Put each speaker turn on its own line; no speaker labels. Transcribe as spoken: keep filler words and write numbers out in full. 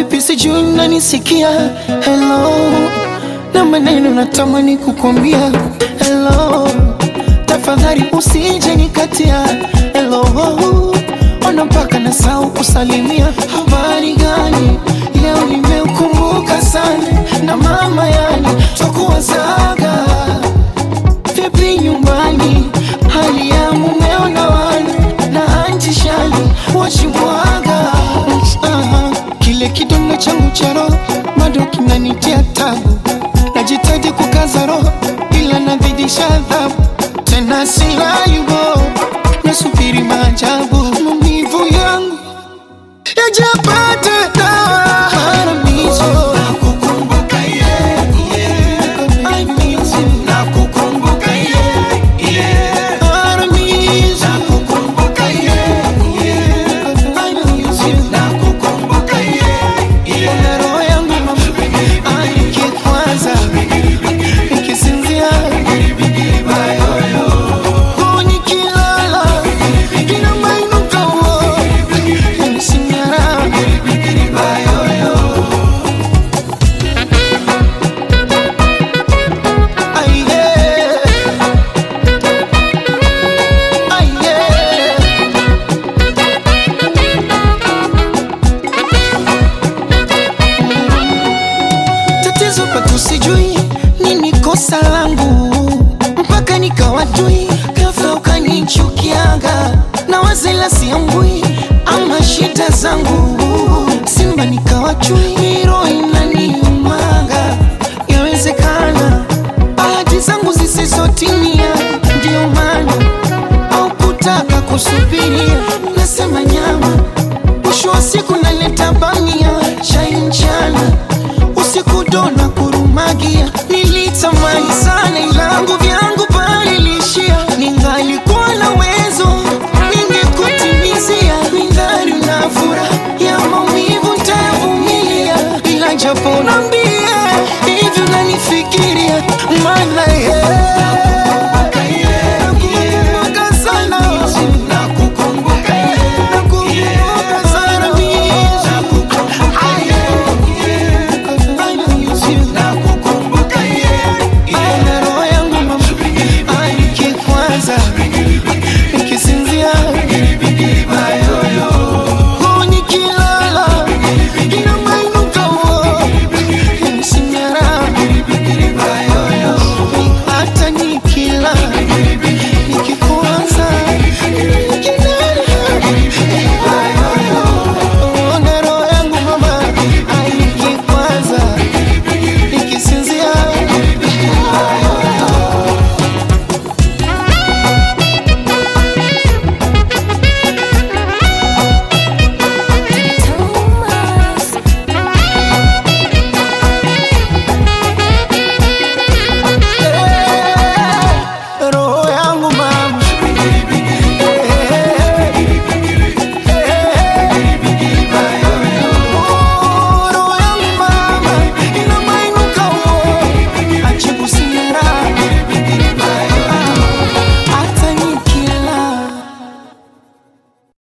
vipi sijui unanisikia? Hello, na maneno natamani kukwambia hello, tafadhali usije nikatia. Hello, ona mpaka nasahau kusalimia. Habari gani? Leo nimeukumbuka sana na mama, yani tukuwazaga. Vipi nyumbani, hali ya mumeo na wana na anti Shani wachimwaga? uh, Kile kidonda changu cha roho bado kinanitia tabu. Najitaji kukaza roho ila nazidisha adhabu. Tena silali bo, nasubiri maajabu. Maumivu yangu yajapata dawa. Paradiso nakukumbuka yeah, yeah. I miss you nakukumbuka yeah, yeah. Paradiso nakukumbuka yeah, yeah. I miss you nakukumbuka yeah, yeah. Roho yangu mama aikikwaza nikisinzia oh nikilala ina mainuka oh nisingara ai yeah ai yeah. Tatizo pato sijui nini kosa langu mpaka nikawajui, ghafla ukanichukiaga na wazela siambui.